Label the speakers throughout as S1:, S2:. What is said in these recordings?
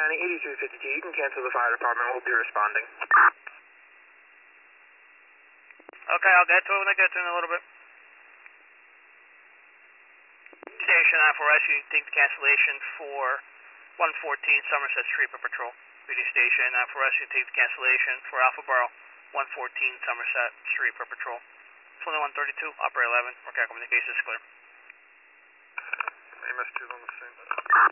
S1: County 8352, you can cancel the fire department, we'll be responding.
S2: Okay, I'll get to it when I get to it in a little bit. Station for rescue, take the cancellation for 114 Somerset Street for patrol. PD station for rescue, take the cancellation for Alpha Borough, 114 Somerset Street for patrol. 2132, operator 11, workout communications is clear.
S1: EMS2 on the scene.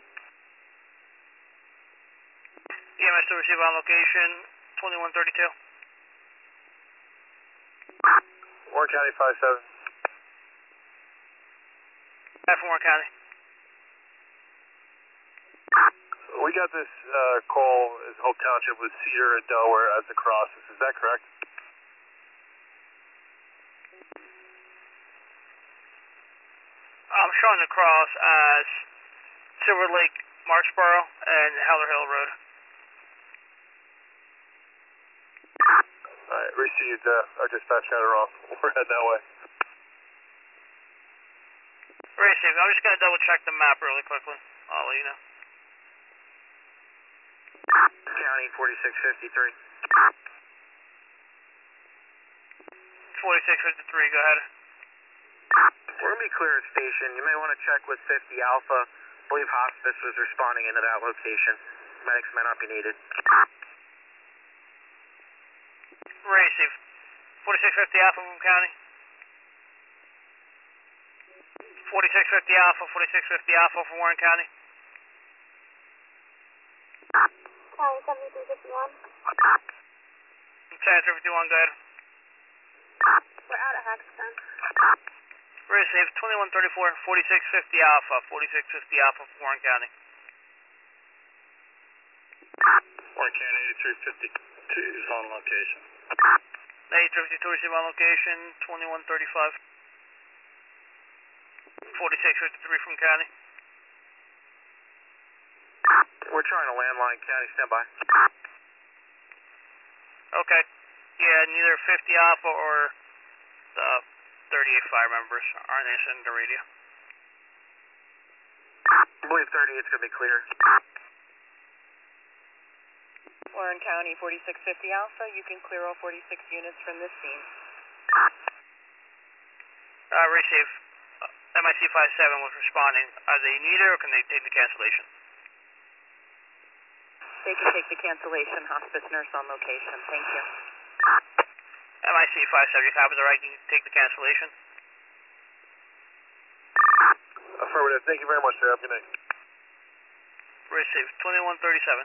S2: EMS2 receive on location, 2132.
S1: Warren County 57.
S2: From Warren County.
S1: We got this call as Hope Township with Cedar and Delaware as the crosses. Is that correct?
S2: I'm showing the cross as Silver Lake, Marksboro, and Heller Hill Road.
S1: Alright, received. Our dispatch got it wrong. We're heading that way.
S2: Received. I'm just going to double check the map really quickly. I'll let you know.
S1: County 4653.
S2: 4653, go ahead.
S1: We're going to be clear at station. You may want to check with 50 Alpha. I believe hospice was responding into that location. Medics may not be needed.
S2: Receive. 4650 Alpha from County. 4650 Alpha, 4650 Alpha from Warren County.
S3: County 7351.
S2: 7351, go ahead.
S3: We're out at Haxton.
S2: Receive. 2134, 4650 Alpha, 4650 Alpha from Warren County.
S1: Warren County 8352 is on location.
S2: 8352 receive on location, 2135. 4653 from County.
S1: We're trying to landline. County, stand by.
S2: Okay. Yeah, neither 50 Alpha or the 38 fire members are answering the radio.
S1: I believe 38 is going to be clear.
S4: Warren County 4650 Alpha, you can clear all 46 units from this scene.
S2: Receive. MIC 57 was responding. Are they needed or can they take the cancellation?
S4: They can take the cancellation. Hospice nurse on location. Thank you.
S2: MIC 57, you copy the right, you can take the cancellation?
S1: Affirmative. Thank you very much, sir. Have a good night.
S2: Receive. 2137.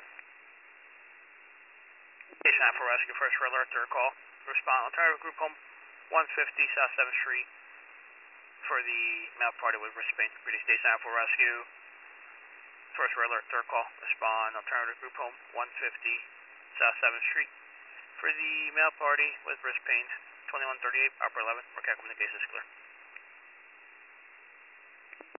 S2: Station for rescue, first for alert, third call. Respond. Alternative group home 150 South 7th Street for the male party with wristband. Pretty station for rescue. First for alert, third call. Respond. Alternative group home 150 South 7th Street for the male party with wrist pain. 2138, upper 11. Workout communications clear.